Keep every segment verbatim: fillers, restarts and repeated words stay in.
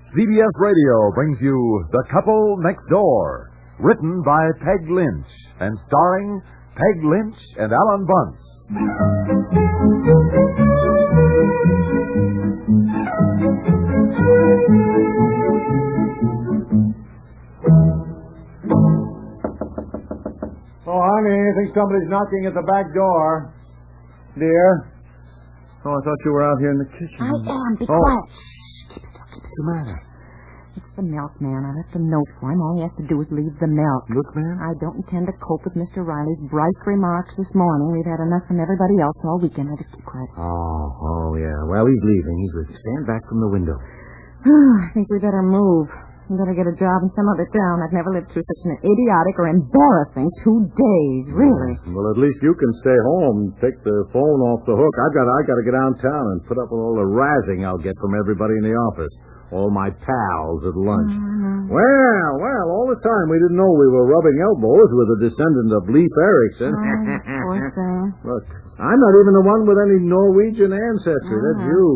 C B S Radio brings you The Couple Next Door, written by Peg Lynch and starring Peg Lynch and Alan Bunce. Oh, honey, I think somebody's knocking at the back door. Dear? Oh, I thought you were out here in the kitchen. I am. Be oh. quiet. Shh. Keep still. Keep What's still. the matter? It's the milkman. I left a note for him. All he has to do is leave the milk. Milkman? I don't intend to cope with Mister Riley's bright remarks this morning. We've had enough from everybody else all weekend. I just keep quiet. Oh, oh, yeah. Well, he's leaving. He's leaving. Stand back from the window. I think we better move. We better get a job in some other town. I've never lived through such an idiotic or embarrassing two days, really. Well, at least you can stay home and take the phone off the hook. I've got I got to get downtown and put up with all the razzing I'll get from everybody in the office. All my pals at lunch. Mm-hmm. Well, well, all the time we didn't know we were rubbing elbows with a descendant of Leif Erikson. Oh, poor thing. Look, I'm not even the one with any Norwegian ancestry. Uh-huh. That's you.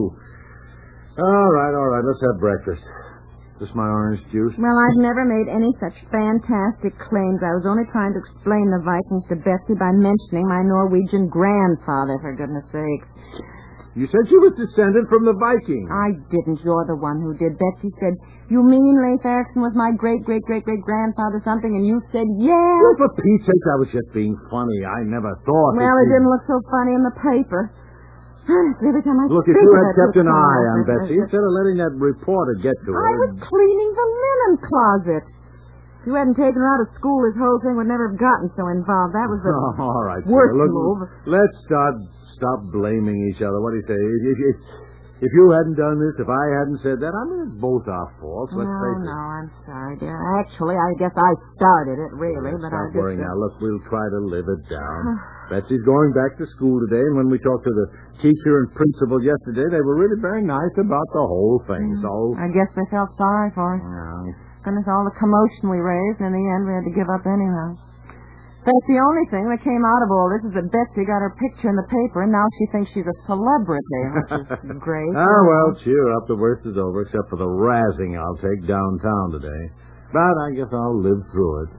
All right, all right, let's have breakfast. This my orange juice? Well, I've never made any such fantastic claims. I was only trying to explain the Vikings to Betsy by mentioning my Norwegian grandfather, for goodness sakes. You said she was descended from the Vikings. I didn't. You're the one who did. Betsy said, you mean Leif Erikson was my great-great-great-great-grandfather something? And you said, yeah. Well, for Pete's sake, I was just being funny. I never thought... Well, it didn't look so funny in the paper. Honestly, every time I Look, if think you of had it, kept an it's eye so on awful. Betsy, instead of letting that reporter get to her... I was cleaning the linen closet. If you hadn't taken her out of school, this whole thing would never have gotten so involved. That was the Oh, all right, worst Look, move. Let's start stop blaming each other. What do you say? If, if, if you hadn't done this, if I hadn't said that, I mean, it's both our faults. Let's no, face it. no, I'm sorry, dear. Actually, I guess I started it, really. Yeah, but stop I just... worrying now. Look, we'll try to live it down. Betsy's going back to school today, and when we talked to the teacher and principal yesterday, they were really very nice about the whole thing, Mm. so... I guess they felt sorry for us. Well, Goodness, all the commotion we raised, and in the end we had to give up anyhow. That's the only thing that came out of all this is that Betsy got her picture in the paper, and now she thinks she's a celebrity, which is great. Ah, well, cheer up. The worst is over, except for the razzing I'll take downtown today. But I guess I'll live through it.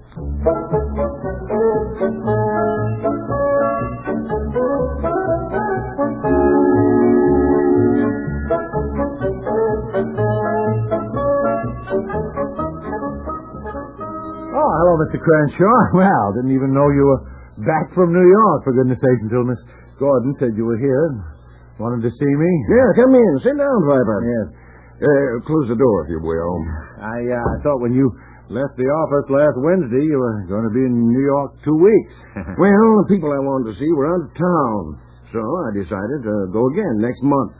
Oh, hello, Mister Crenshaw. Well, didn't even know you were back from New York, for goodness sake, until Miss Gordon said you were here and wanted to see me. Yeah, come in. Sit down, Viper. Yes. Uh, close the door, if you will. I, uh, I thought when you left the office last Wednesday, you were going to be in New York two weeks. Well, the people I wanted to see were out of town, so I decided to go again next month.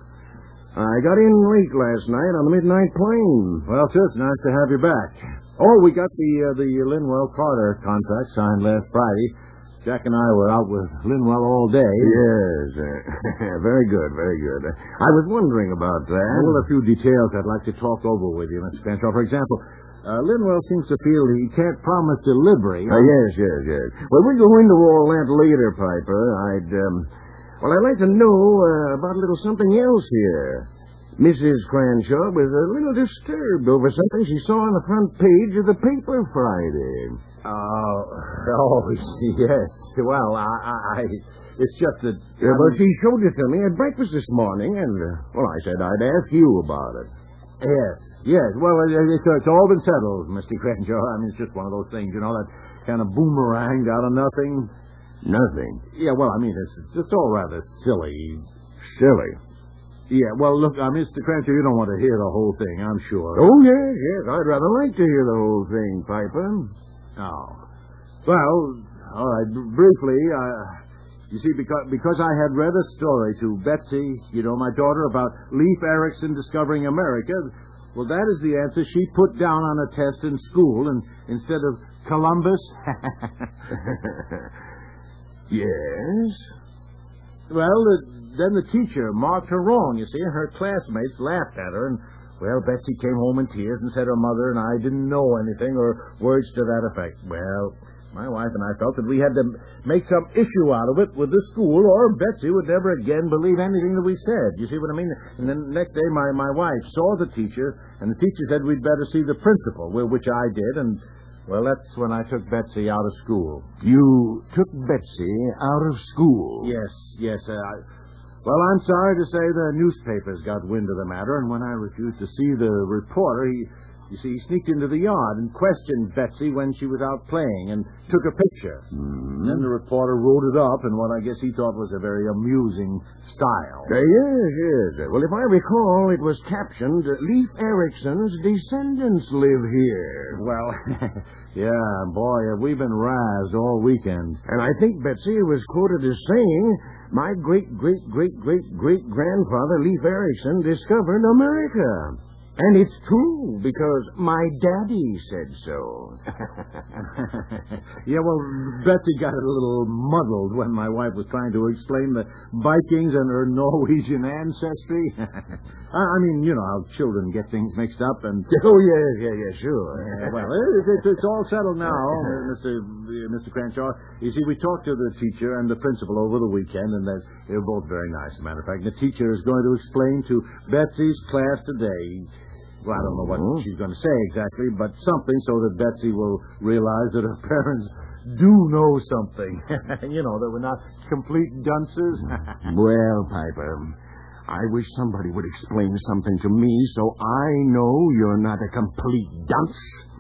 I got in late last night on the midnight plane. Well, sir, it's nice to have you back. Oh, we got the uh, the Linwell Carter contract signed last Friday. Jack and I were out with Linwell all day. Yes, uh, very good, very good. I was wondering about that. Well, a few details I'd like to talk over with you, Mister Crenshaw. For example, uh, Linwell seems to feel he can't promise delivery. Uh, yes, yes, yes. Well, we'll go into all that later, Piper. I'd, um, well, I'd like to know uh, about a little something else here. Missus Cranshaw was a little disturbed over something she saw on the front page of the paper Friday. Uh, oh, yes. Well, I, I, I it's just that... Yeah, but she showed it to me at breakfast this morning, and, uh, well, I said I'd ask you about it. Yes, yes. Well, it, it's, it's all been settled, Mister Crenshaw. I mean, it's just one of those things, you know, that kind of boomeranged out of nothing. Nothing? Yeah, well, I mean, it's, it's all rather silly. Silly? Yeah, well, look, uh, Mister Crenshaw, you don't want to hear the whole thing, I'm sure. Oh, yes, yes. I'd rather like to hear the whole thing, Piper. Oh. Well, all right, b- briefly, uh, you see, because, because I had read a story to Betsy, you know, my daughter, about Leif Erikson discovering America, well, that is the answer she put down on a test in school, and instead of Columbus... Yes? Well, uh, then the teacher marked her wrong, you see, and her classmates laughed at her, and, well, Betsy came home in tears and said her mother and I didn't know anything, or words to that effect. Well, My wife and I felt that we had to make some issue out of it with the school, or Betsy would never again believe anything that we said. You see what I mean? And then the next day, my, my wife saw the teacher, and the teacher said we'd better see the principal, which I did, and, well, that's when I took Betsy out of school. You took Betsy out of school? Yes, yes. Uh, I, well, I'm sorry to say the newspapers got wind of the matter, and when I refused to see the reporter, he... You see, he sneaked into the yard and questioned Betsy when she was out playing and took a picture. Mm-hmm. Then the reporter wrote it up in what I guess he thought was a very amusing style. Uh, yes, yes. Well, if I recall, it was captioned, Leif Erikson's descendants live here. Well, yeah, boy, have we been razzed all weekend. And I think Betsy was quoted as saying, my great-great-great-great-great-grandfather, Leif Erikson, discovered America. And it's true, because my daddy said so. Yeah, well, Betsy got it a little muddled when my wife was trying to explain the Vikings and her Norwegian ancestry. I mean, you know how children get things mixed up and... Oh, yeah, yeah, yeah, sure. Yeah, well, it, it, it's all settled now, Mister Mister Crenshaw. You see, we talked to the teacher and the principal over the weekend, and they they were both very nice, as a matter of fact. The teacher is going to explain to Betsy's class today... Well, I don't know what mm-hmm. she's going to say exactly, but something so that Betsy will realize that her parents do know something. You know, that we're not complete dunces. Well, Piper, I wish somebody would explain something to me so I know you're not a complete dunce.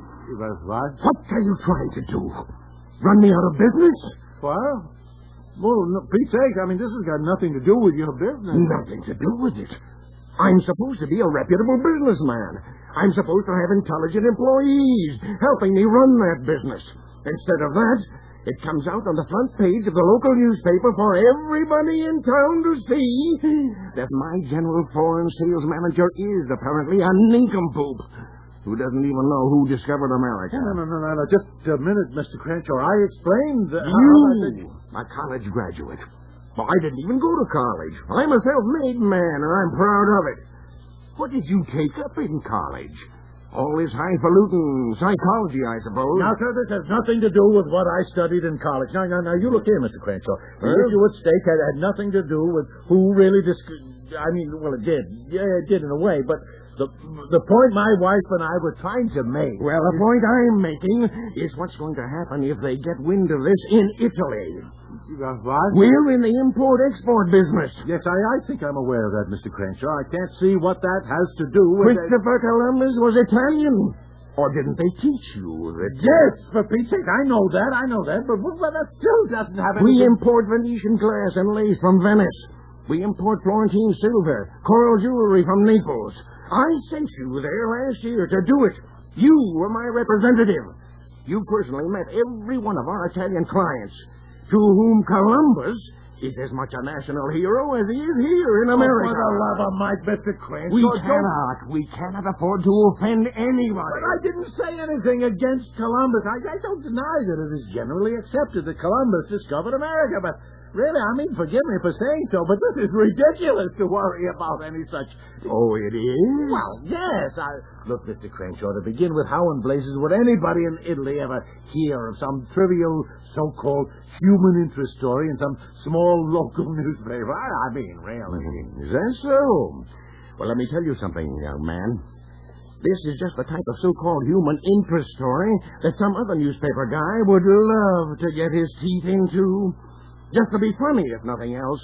What? What are you trying to do? Run me out of business? Well, well, no, Pete's sake, I mean, this has got nothing to do with your business. Nothing to do with it. I'm supposed to be a reputable businessman. I'm supposed to have intelligent employees helping me run that business. Instead of that, it comes out on the front page of the local newspaper for everybody in town to see that my general foreign sales manager is apparently a nincompoop who doesn't even know who discovered America. No, no, no, no, no. Just a minute, Mister Crenshaw. I explained... Uh, you, a college graduate. Well, I didn't even go to college. I'm a self-made man, and I'm proud of it. What did you take up in college? All this highfalutin psychology, I suppose. Now, sir, this has nothing to do with what I studied in college. Now, now, now, you look here, Mister Crenshaw. The Huh? issue at stake had, had nothing to do with who really dis- I mean, well, it did. Yeah, it did in a way, but the the point my wife and I were trying to make... Well, the point I'm making is what's going to happen if they get wind of this in Italy. Uh, what? We're in the import-export business. Yes, I, I think I'm aware of that, Mister Crenshaw. I can't see what that has to do with... Christopher Columbus was Italian. Or didn't they teach you that... Yes, for Pete's sake, I know that, I know that, but well, that still doesn't have anything... We import Venetian glass and lace from Venice. We import Florentine silver, coral jewelry from Naples. I sent you there last year to do it. You were my representative. You personally met every one of our Italian clients, to whom Columbus is as much a national hero as he is here in America. Oh, for the love of Mike, Mister Crenshaw. We don't... cannot, we cannot afford to offend anybody. But I didn't say anything against Columbus. I, I don't deny that it is generally accepted that Columbus discovered America, but... Really, I mean, forgive me for saying so, but this is ridiculous to worry about any such... Oh, it is? Well, yes. I... Look, Mister Crenshaw, to begin with, how in blazes would anybody in Italy ever hear of some trivial so-called human interest story in some small local newspaper? I, I mean, really. Is that so? Well, let me tell you something, young man. This is just the type of so-called human interest story that some other newspaper guy would love to get his teeth into. Just to be funny, if nothing else.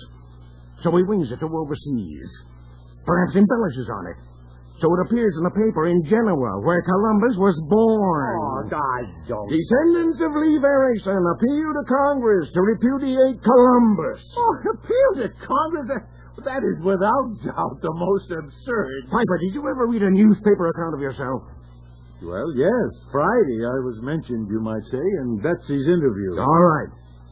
So he wings it to overseas. Perhaps embellishes on it. So it appears in the paper in Genoa, where Columbus was born. Oh, I don't... Descendants of Leif Erikson appeal to Congress to repudiate Columbus. Oh, appeal to Congress? That, that is without doubt the most absurd. Piper, did you ever read a newspaper account of yourself? Well, yes. Friday I was mentioned, you might say, in Betsy's interview. All right.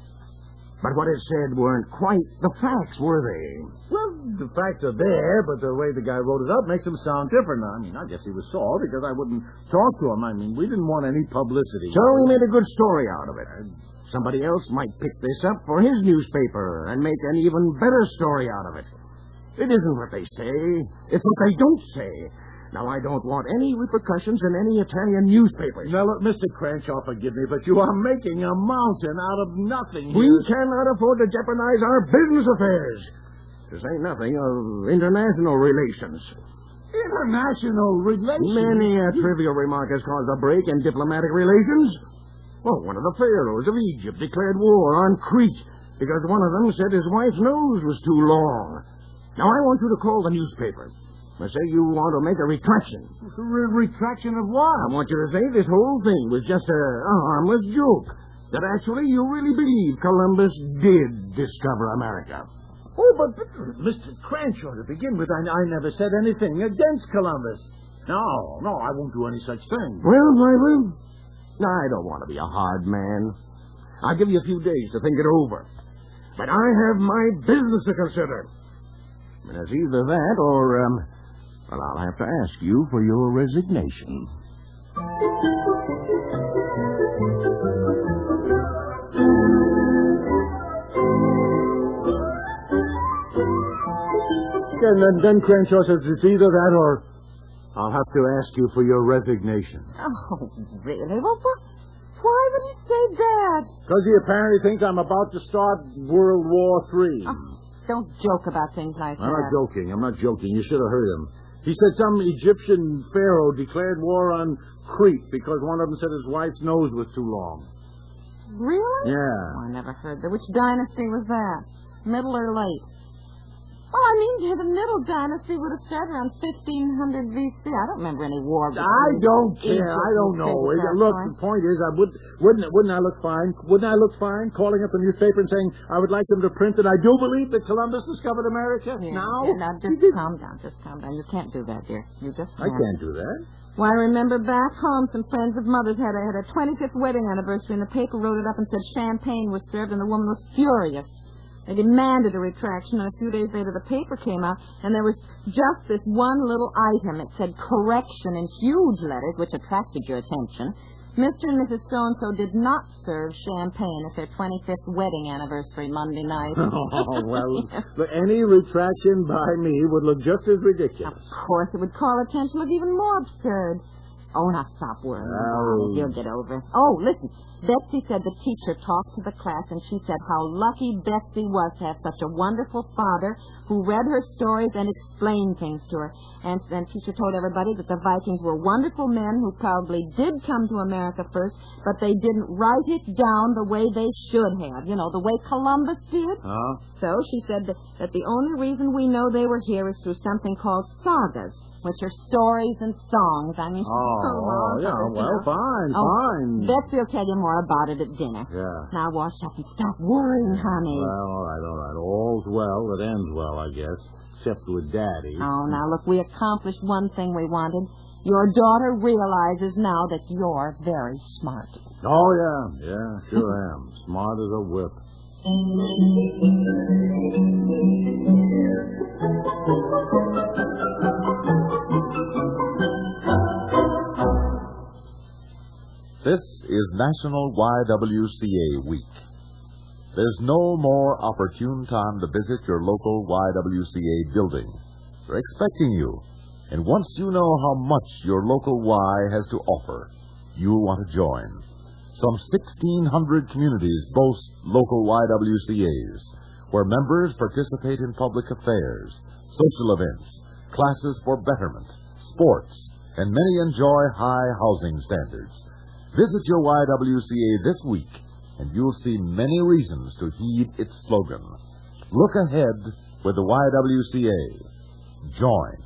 But what it said weren't quite the facts, were they? Well, the facts are there, but the way the guy wrote it up makes them sound different. I mean, I guess he was sore because I wouldn't talk to him. I mean, we didn't want any publicity. So he made a good story out of it. Somebody else might pick this up for his newspaper and make an even better story out of it. It isn't what they say. It's what they don't say Now, I don't want any repercussions in any Italian newspapers. Now, look, Mister Crenshaw, forgive me, but you are making a mountain out of nothing here. We cannot afford to jeopardize our business affairs. To say nothing of international relations. International relations? Many a trivial remark has caused a break in diplomatic relations. Well, one of the pharaohs of Egypt declared war on Crete because one of them said his wife's nose was too long. Now, I want you to call the newspaper. I say you want to make a retraction. Re- retraction of what? I want you to say this whole thing was just a, a harmless joke. That actually you really believe Columbus did discover America. Oh, but, but Mister Crenshaw, to begin with, I, I never said anything against Columbus. No, no, I won't do any such thing. Well, Piper, I don't want to be a hard man. I'll give you a few days to think it over. But I have my business to consider. And it's either that or, um, well, I'll have to ask you for your resignation. And then, then Crenshaw says it's either that or I'll have to ask you for your resignation. Oh, really? Well, what? Why would he say that? Because he apparently thinks I'm about to start World War Three. Oh, don't joke about things like I'm that. not joking. I'm not joking. You should have heard him. He said some Egyptian pharaoh declared war on Crete because one of them said his wife's nose was too long. Really? Yeah. Oh, I never heard that. Which dynasty was that? Middle or late? Well, I mean, the Middle Dynasty would have started around fifteen hundred B C. I don't remember any war. I don't care. Egypt I don't know. and It- Look, point. the point is, I would, wouldn't, wouldn't I look fine? Wouldn't I look fine calling up the newspaper and saying I would like them to print that I do believe that Columbus discovered America? Yeah, now? yeah, now, just calm down. Just calm down. You can't do that, dear. You just I can't do that. Well, I remember back home, some friends of mother's had a, had a twenty-fifth wedding anniversary, and the paper wrote it up and said champagne was served, and the woman was furious. They demanded a retraction, and a few days later the paper came out, and there was just this one little item. It said correction in huge letters, which attracted your attention. Mister and Missus So-and-so did not serve champagne at their twenty-fifth wedding anniversary Monday night. Oh, well, but any retraction by me would look just as ridiculous. Of course, it would call attention, look even more absurd. Oh, now stop worrying. Oh. You'll get over it. Oh, listen. Betsy said the teacher talked to the class, and she said how lucky Betsy was to have such a wonderful father who read her stories and explained things to her. And then teacher told everybody that the Vikings were wonderful men who probably did come to America first, but they didn't write it down the way they should have. You know, the way Columbus did. Huh? So she said that, that the only reason we know they were here is through something called sagas, which are stories and songs. I mean, Oh, oh yeah, well, fine, oh, fine. Betsy will tell you more about it at dinner. Yeah. Now wash up and stop worrying, honey. Well, all right, all right. All's well that ends well, I guess, except with Daddy. Oh, now look, we accomplished one thing we wanted. Your daughter realizes now that you're very smart. Oh, yeah, yeah, sure am. Smart as a whip. This is National Y W C A Week. There's no more opportune time to visit your local Y W C A building. They're expecting you. And once you know how much your local Y has to offer, you'll want to join. Some sixteen hundred communities boast local Y W C As, where members participate in public affairs, social events, classes for betterment, sports, and many enjoy high housing standards. Visit your Y W C A this week, and you'll see many reasons to heed its slogan. Look ahead with the Y W C A. Join.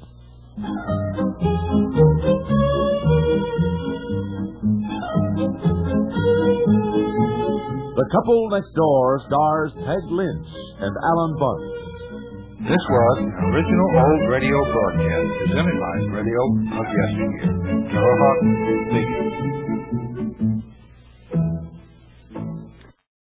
The Couple Next Door stars Peg Lynch and Alan Bunce. This was an original old radio broadcast presented by Radio of Yesteryear. Carol Hawkins speaking.